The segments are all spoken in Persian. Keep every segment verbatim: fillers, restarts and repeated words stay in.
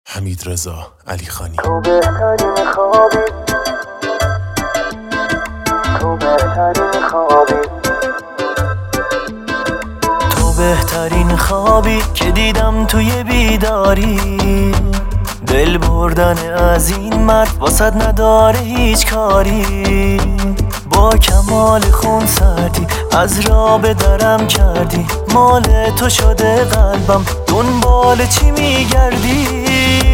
حمیدرضا علیخانی. تو بهترین خوابی، تو بهترین خوابی، تو بهترین خوابی که دیدم توی بیداری. دل بردن از این مرد واسد نداره هیچ کاری. با کمال خون سردی از راه به درم کردی. مال تو شده قلبم، دنبال چی میگردی؟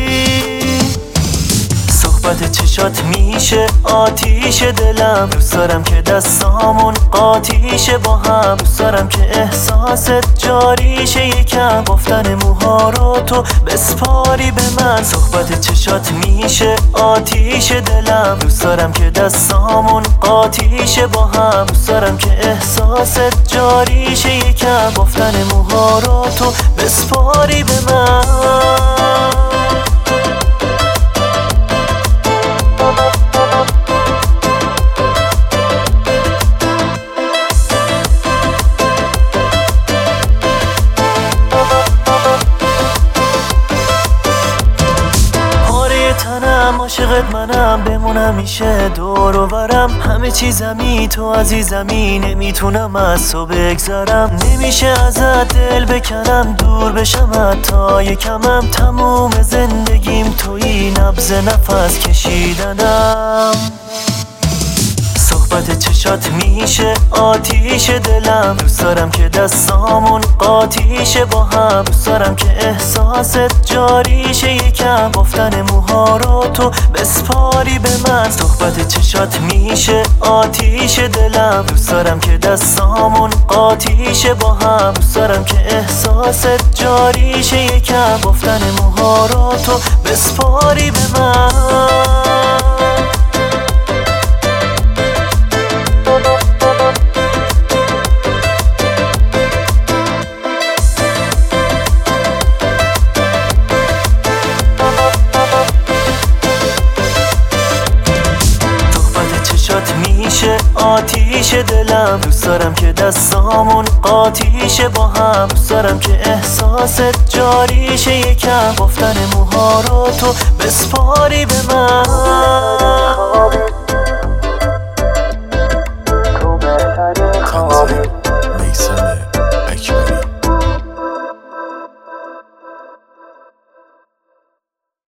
صحبت چشات میشه آتیش دلم. دوست دارم که دستامون قاطیشه با هم. دوست دارم که احساست جاریشه یکم. گفتن موها رو تو بسپاری به من. صحبت چشات میشه آتیش دلم. دوست دارم که دستامون قاطیشه با هم. دوست دارم که احساست جاریشه یکم. گفتن موها رو تو بسپاری به من. عاشقت منم، بمونم میشه دور و برم. همه چیزمی تو عزیزمی، نمیتونم از تو بگذرم. نمیشه ازت دل بکنم، دور بشم حتی یکمم. تموم زندگیم تویی، نبض نفس کشیدنم. صحبت چشات میشه آتیش دلم. دوست دارم که دستامون قاطیشه با هم. دوست دارم که احساست جاریشه یکم. گفتن موها رو تو بسپاری به من. صحبت چشات میشه آتیش دلم. دوست دارم که دستامون قاطیشه با هم. دوست دارم که احساست جاریشه یکم. گفتن موها رو تو بسپاری به من. میشه آتیش دلم. دوست دارم که دستامون قاطیشه با هم. دوست دارم که احساست جاریشه یکم. گفتن موها رو تو بسپاری به من.